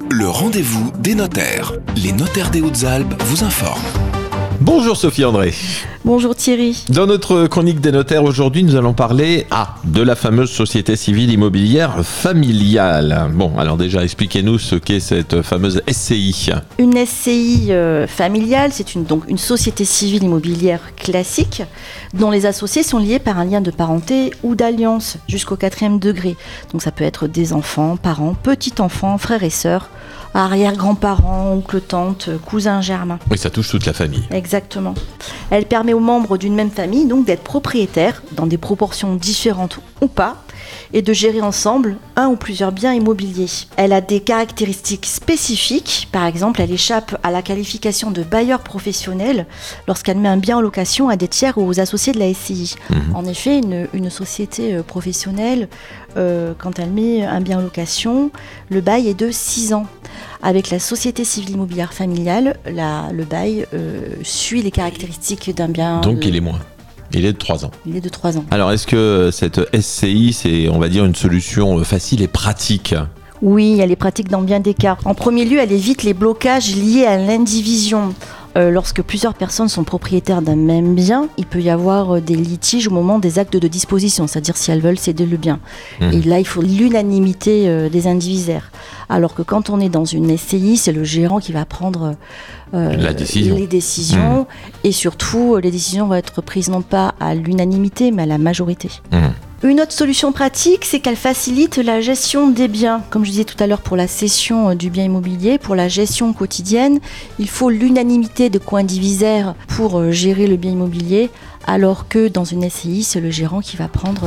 Le rendez-vous des notaires. Les notaires des Hautes-Alpes vous informent. Bonjour Sophie André. Bonjour Thierry. Dans notre chronique des notaires aujourd'hui, nous allons parler de la fameuse société civile immobilière familiale. Bon, alors déjà, expliquez-nous ce qu'est cette fameuse SCI. Une SCI familiale, c'est donc une société civile immobilière classique dont les associés sont liés par un lien de parenté ou d'alliance jusqu'au 4e degré. Donc ça peut être des enfants, parents, petits-enfants, frères et sœurs, arrière-grands-parents, oncles, tantes, cousins germains. Oui, ça touche toute la famille. Exactement. Elle permet aux membres d'une même famille donc d'être propriétaires dans des proportions différentes ou pas et de gérer ensemble un ou plusieurs biens immobiliers. Elle a des caractéristiques spécifiques. Par exemple, elle échappe à la qualification de bailleur professionnel lorsqu'elle met un bien en location à des tiers ou aux associés de la SCI. En effet, une société professionnelle, quand elle met un bien en location, le bail est de 6 ans. Avec la société civile immobilière familiale, le bail suit les caractéristiques d'un bien. Donc il est moins. Il est de 3 ans. Il est de 3 ans. Alors est-ce que cette SCI, c'est, on va dire, une solution facile et pratique ? Oui, elle est pratique dans bien des cas. En premier lieu, elle évite les blocages liés à l'indivision. Lorsque plusieurs personnes sont propriétaires d'un même bien, il peut y avoir des litiges au moment des actes de disposition, c'est-à-dire si elles veulent céder le bien. Et là, il faut l'unanimité des indivisaires. Alors que quand on est dans une SCI, c'est le gérant qui va prendre les décisions. Et surtout, les décisions vont être prises non pas à l'unanimité, mais à la majorité. Une autre solution pratique, c'est qu'elle facilite la gestion des biens. Comme je disais tout à l'heure pour la cession du bien immobilier, pour la gestion quotidienne, il faut l'unanimité de co-indivisaires pour gérer le bien immobilier, alors que dans une SCI, c'est le gérant qui va prendre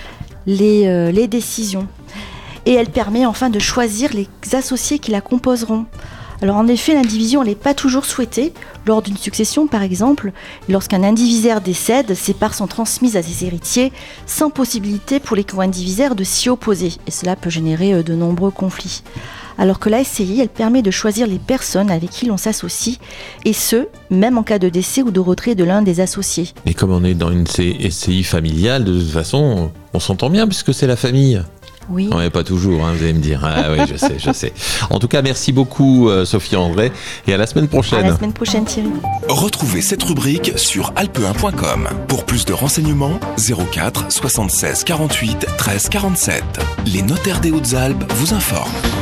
les décisions. Et elle permet enfin de choisir les associés qui la composeront. Alors en effet, l'indivision n'est pas toujours souhaitée. Lors d'une succession, par exemple, lorsqu'un indivisaire décède, ses parts sont transmises à ses héritiers sans possibilité pour les co-indivisaires de s'y opposer. Et cela peut générer de nombreux conflits. Alors que la SCI, elle permet de choisir les personnes avec qui l'on s'associe, et ce, même en cas de décès ou de retrait de l'un des associés. Et comme on est dans une SCI familiale, de toute façon, on s'entend bien puisque c'est la famille. Oui. Non, mais pas toujours, vous allez me dire. Ah oui, je sais. En tout cas, merci beaucoup Sophie André et à la semaine prochaine. À la semaine prochaine Thierry. Retrouvez cette rubrique sur alpe1.com. Pour plus de renseignements, 04 76 48 13 47. Les notaires des Hautes-Alpes vous informent.